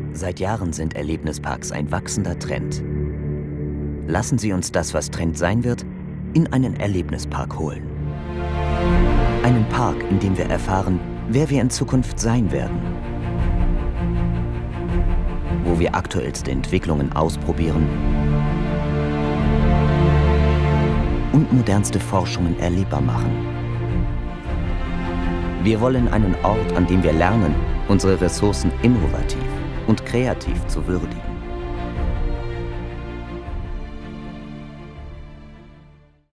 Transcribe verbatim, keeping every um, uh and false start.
Seit Jahren sind Erlebnisparks ein wachsender Trend. Lassen Sie uns das, was Trend sein wird, in einen Erlebnispark holen. Einen Park, in dem wir erfahren, wer wir in Zukunft sein werden. Wo wir aktuellste Entwicklungen ausprobieren und modernste Forschungen erlebbar machen. Wir wollen einen Ort, an dem wir lernen, unsere Ressourcen innovativ und kreativ zu würdigen.